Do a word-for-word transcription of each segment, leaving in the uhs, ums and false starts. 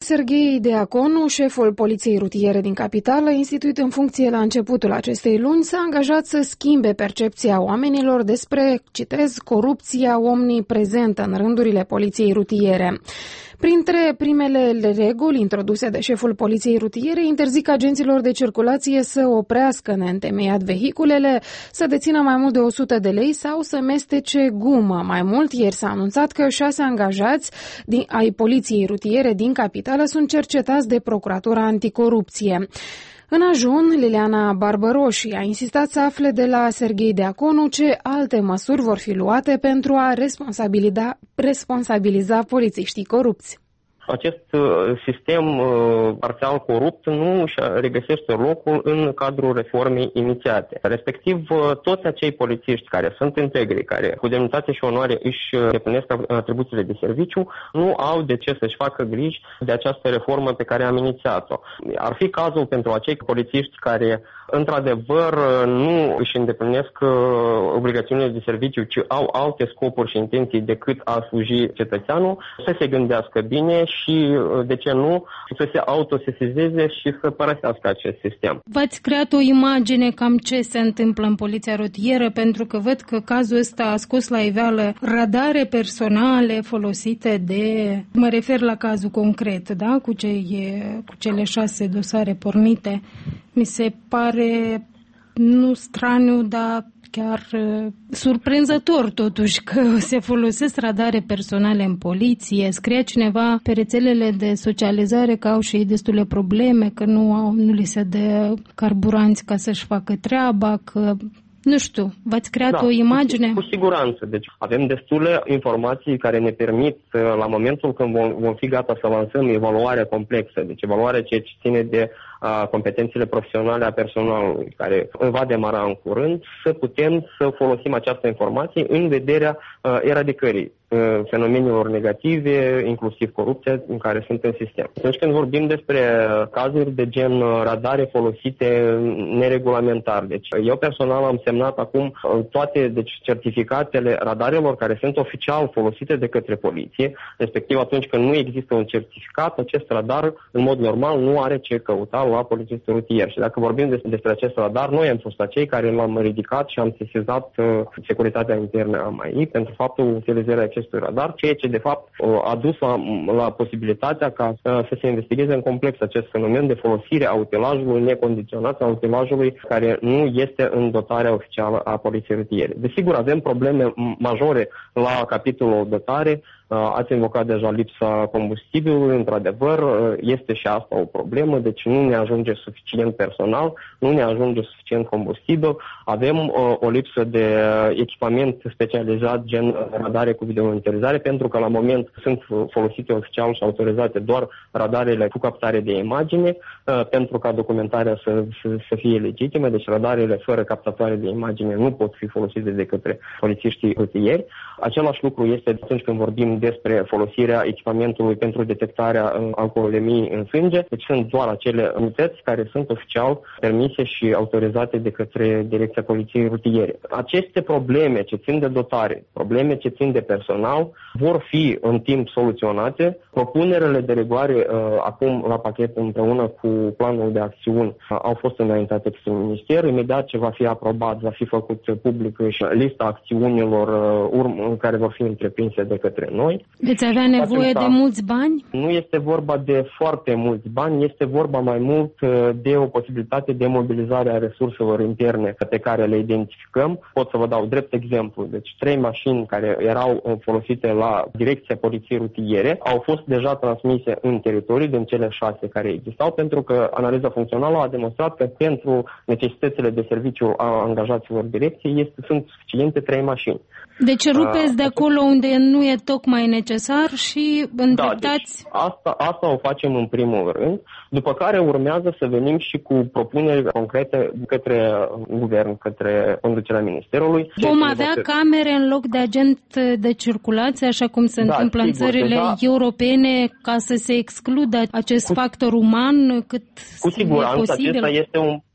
Serghei Deaconu, șeful poliției rutiere din capitală, instituit în funcție la începutul acestei luni, s-a angajat să schimbe percepția oamenilor despre, citez, corupția omniprezentă în rândurile poliției rutiere. Printre primele reguli introduse de șeful poliției rutiere interzic agenților de circulație să oprească neîntemeiat vehiculele, să dețină mai mult de o sută de lei sau să mestece gumă. Mai mult, ieri s-a anunțat că șase angajați din, ai poliției rutiere din capitală sunt cercetați de Procuratura Anticorupție. În ajun, Liliana Barbăroși a insistat să afle de la Serghei Deaconu ce alte măsuri vor fi luate pentru a responsabiliza, responsabiliza polițiștii corupți. Acest sistem parțial corupt nu își regăsește locul în cadrul reformei inițiate. Respectiv, toți acei polițiști care sunt integri, care cu demnitate și onoare își îndeplinesc atribuțiile de serviciu, nu au de ce să-și facă griji de această reformă pe care am inițiat-o. Ar fi cazul pentru acei polițiști care într-adevăr nu își îndeplinesc obligațiunile de serviciu, ci au alte scopuri și intenții decât a sluji cetățeanul, să se gândească bine și, de ce nu, să se autosesizeze și să părăsească acest sistem. V-ați creat o imagine cam ce se întâmplă în poliția rutieră, pentru că văd că cazul ăsta a scos la iveală radare personale folosite de... Mă refer la cazul concret, da? Cu, cei, cu cele șase dosare pornite. Mi se pare nu straniu, dar chiar uh, surprinzător totuși că se folosesc radare personale în poliție. Scria cineva pe rețelele de socializare că au și ei destule probleme, că nu, au, nu li se dă carburanți ca să-și facă treaba, că... Nu știu, v-ați creat da, o imagine? Cu siguranță. Deci avem destule informații care ne permit, la momentul când vom, vom fi gata să lansăm evaluarea complexă, deci evaluarea ceea ce ține de a, competențele profesionale a personalului, care va demara în curând, să putem să folosim această informație în vederea a, eradicării fenomenelor negative, inclusiv corupția, în care sunt în sistem. Atunci când vorbim despre cazuri de gen radare folosite neregulamentar, deci eu personal am semnat acum toate deci, certificatele radarelor care sunt oficial folosite de către poliție, respectiv atunci când nu există un certificat, acest radar în mod normal nu are ce căuta la polițistul rutier. Și dacă vorbim despre acest radar, noi am fost acei care l-am ridicat și am sesizat uh, securitatea internă a M A I pentru faptul utilizării acestui radar, ceea ce de fapt a dus la, la posibilitatea ca să, să se investigheze în complex acest fenomen de folosire a utilajului necondiționat, a utilajului care nu este în dotarea oficială a poliției rutiere. Desigur, avem probleme majore la capitolul dotare. Ați invocat deja lipsa combustibilului, într-adevăr, este și asta o problemă, deci nu ne ajunge suficient personal, nu ne ajunge suficient combustibil, avem o, o lipsă de echipament specializat, gen radare cu videomonitorizare, pentru că la moment sunt folosite oficial și autorizate doar radarele cu captare de imagine, pentru ca documentarea să, să, să fie legitimă, deci radarele fără captatoare de imagine nu pot fi folosite de către polițiștii rutieri. Același lucru este atunci când vorbim despre folosirea echipamentului pentru detectarea alcoolemiei în sânge. Deci sunt doar acele unități care sunt oficial permise și autorizate de către Direcția Poliției Rutiere. Aceste probleme ce țin de dotare, probleme ce țin de personal, vor fi în timp soluționate. Propunerile de rigoare uh, acum la pachet împreună cu planul de acțiuni uh, au fost înaintate către minister. Imediat ce va fi aprobat, va fi făcut public și lista acțiunilor uh, urm- care vor fi întreprinse de către noi. Veți avea nevoie de mulți bani? Nu este vorba de foarte mulți bani, este vorba mai mult de o posibilitate de mobilizare a resurselor interne pe care le identificăm. Pot să vă dau drept exemplu. Deci trei mașini care erau folosite la Direcția Poliției Rutiere au fost deja transmise în teritorii din cele șase care existau, pentru că analiza funcțională a demonstrat că pentru necesitățile de serviciu a angajaților direcției este, sunt suficiente trei mașini. Deci rupeți de acolo unde nu e tocmai necesar și îndreptați... Da, deci asta, asta o facem în primul rând, după care urmează să venim și cu propuneri concrete către guvern, către conducerea Ministerului. Vom avea camere în loc de agent de circulație, așa cum se da, întâmplă sigur, în țările deja... europene, ca să se excludă acest cu... factor uman cât cu siguranță, e posibil? Acesta este un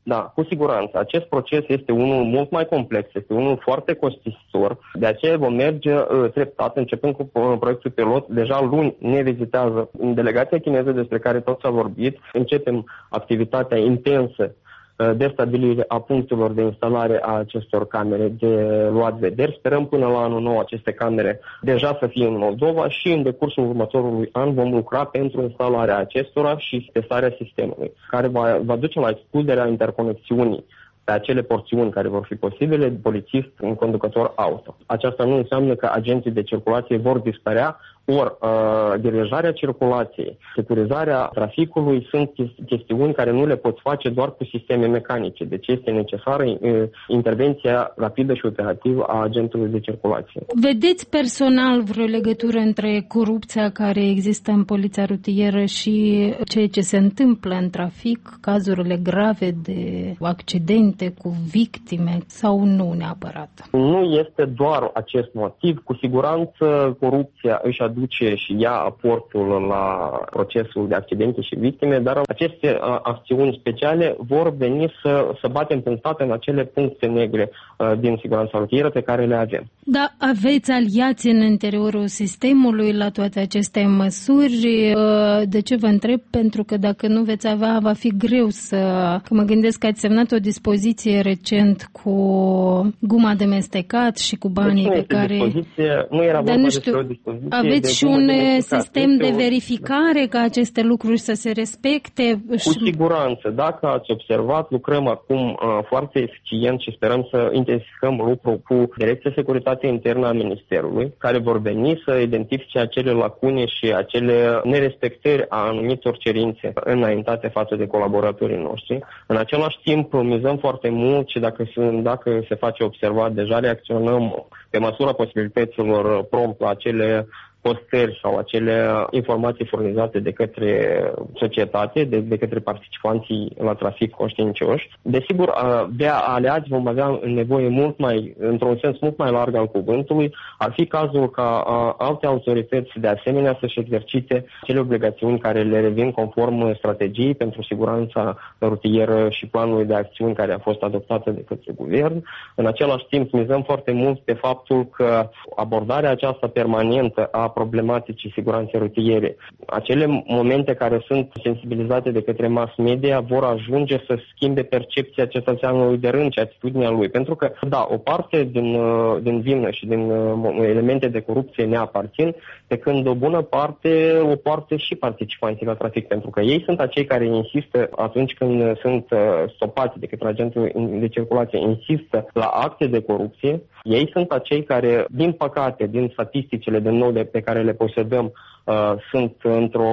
Da, cu siguranță. Acest proces este unul mult mai complex, este unul foarte costisitor. De aceea vom merge uh, treptat, începând cu uh, proiectul pilot. Deja luni ne vizitează în delegația chineză despre care tot s-a vorbit. Începem activitatea intensă de stabilire a punctelor de instalare a acestor camere de luat vederi. Sperăm până la anul nou aceste camere deja să fie în Moldova și în decursul următorului an vom lucra pentru instalarea acestora și testarea sistemului, care va, va duce la excluderea interconexiunii pe acele porțiuni care vor fi posibile, polițist, un conducător auto. Aceasta nu înseamnă că agenții de circulație vor dispărea, ori uh, dirijarea circulației, securizarea traficului sunt chestiuni care nu le poți face doar cu sisteme mecanice. Deci este necesară uh, intervenția rapidă și operativă a agentului de circulație. Vedeți personal vreo legătură între corupția care există în poliția rutieră și ceea ce se întâmplă în trafic, cazurile grave de accidente cu victime sau nu neapărat? Nu este doar acest motiv. Cu siguranță corupția își aduce și ia aportul la procesul de accidente și victime, dar aceste uh, acțiuni speciale vor veni să, să batem punctate în acele puncte negre uh, din siguranța rutieră pe care le avem. Da, aveți aliați în interiorul sistemului la toate aceste măsuri? Uh, de ce vă întreb? Pentru că dacă nu veți avea, va fi greu să... Că mă gândesc că ați semnat o dispoziție recent cu guma de mestecat și cu banii deci pe care... Nu era vorba despre o dispoziție. Aveți și un sistem de verificare ca aceste lucruri să se respecte? Cu siguranță. Dacă ați observat, lucrăm acum uh, foarte eficient și sperăm să intensificăm lucrul cu Direcția Securitate Internă a Ministerului, care vor veni să identifice acele lacune și acele nerespectări a anumitor cerințe înaintate față de colaboratorii noștri. În același timp, mizăm foarte mult și dacă se, dacă se face observat, deja reacționăm pe măsura posibilităților prompt la acele postări sau acele informații furnizate de către societate, de, de către participanții la trafic conștiincioși. Desigur, de aliați vom avea nevoie mult mai, într-un sens mult mai larg al cuvântului. Ar fi cazul ca alte autorități de asemenea să-și exercite cele obligațiuni care le revin conform strategiei pentru siguranța rutieră și planului de acțiuni care a fost adoptată de către guvern. În același timp, mizăm foarte mult pe faptul că abordarea aceasta permanentă a problematicii siguranței rutiere, acele momente care sunt sensibilizate de către mass media vor ajunge să schimbe percepția cetățeanului de rând și atitudinea lui. Pentru că, da, o parte din, din vină și din elemente de corupție ne aparțin, pe când o bună parte o poartă și participanții la trafic, pentru că ei sunt acei care insistă atunci când sunt stopați de către agentul de circulație, insistă la acte de corupție. Ei sunt acei care, din păcate, din statisticile de nou de pe care le posedăm, uh, sunt într-o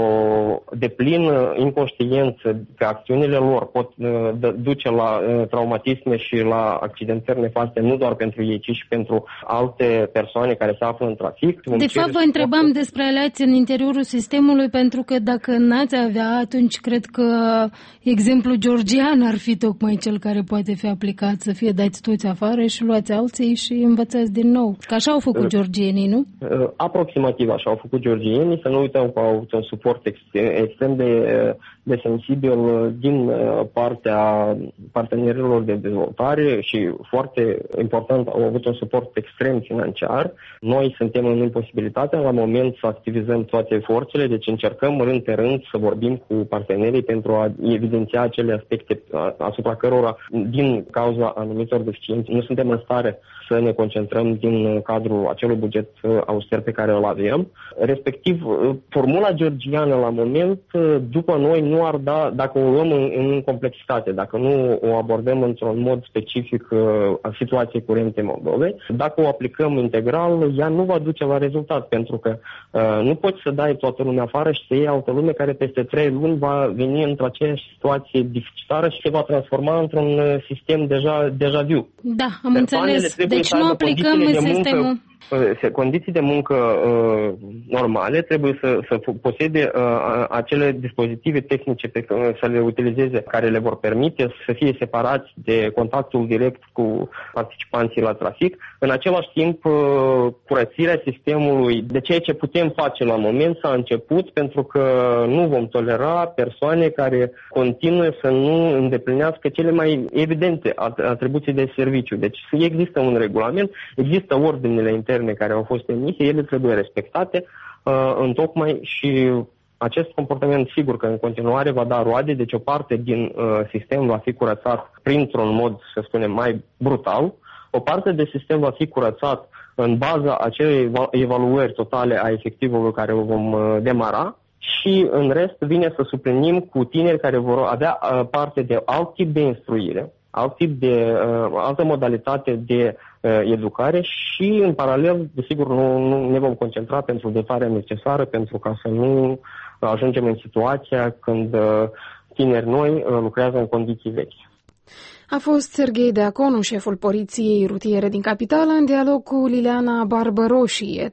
deplină inconștiență că acțiunile lor pot uh, duce la uh, traumatisme și la accidentări nefaste, nu doar pentru ei, ci și pentru alte persoane care se află în trafic. De fapt, vă întrebam despre aliați în interiorul sistemului, pentru că dacă n-ați avea, atunci cred că exemplul georgian ar fi tocmai cel care poate fi aplicat, să fie dați toți afară și luați alții și învățați din nou. Că așa au făcut georgienii, nu? Aproximativ așa au făcut georgienii. Să nu uităm că au avut un suport extrem de, de sensibil din partea partenerilor de dezvoltare și foarte important au avut un suport extrem financiar. Noi suntem în imposibilitatea la moment să activizăm toate forțele, deci încercăm rând pe rând să vorbim cu partenerii pentru a evidenția acele aspecte asupra cărora, din cauza anumitor deficiențe, nu suntem în stare să ne concentrăm din cadrul acelui buget auster pe care îl avem. Respectiv, formula georgiană la moment, după noi, nu ar da, dacă o luăm în, în complexitate, dacă nu o abordăm într-un mod specific a situației curente Moldovei, dacă o aplicăm integral, ea nu va duce la rezultat, pentru că uh, nu poți să dai toată lumea afară și să iei altă lume care peste trei luni va veni într-aceeași situație dificitară și se va transforma într-un sistem deja, deja viu. Da, am înțeles. Deci nu aplicăm în sistemul... Condiții de muncă uh, normale trebuie să, să posede uh, acele dispozitive tehnice pe care să le utilizeze, care le vor permite să fie separați de contactul direct cu participanții la trafic. În același timp, uh, curățirea sistemului de ceea ce putem face la moment s-a început, pentru că nu vom tolera persoane care continuă să nu îndeplinească cele mai evidente atribuții de serviciu. Deci există un regulament, există ordinele interne care au fost emise, ele trebuie respectate uh, întocmai și acest comportament sigur că în continuare va da roade, deci o parte din uh, sistem va fi curățat printr-un mod, să spunem, mai brutal, o parte de sistem va fi curățat în baza acelei evaluări totale a efectivului care o vom uh, demara și în rest vine să suplinim cu tineri care vor avea uh, parte de alt tip de instruire, alt tip de uh, altă modalitate de uh, educare și în paralel, desigur, nu, nu ne vom concentra pentru dotarea necesară pentru ca să nu ajungem în situația când uh, tineri noi uh, lucrează în condiții vechi. A fost Serghei Deaconu, șeful Poliției Rutiere din Capitală, în dialog cu Liliana Barbăroșie.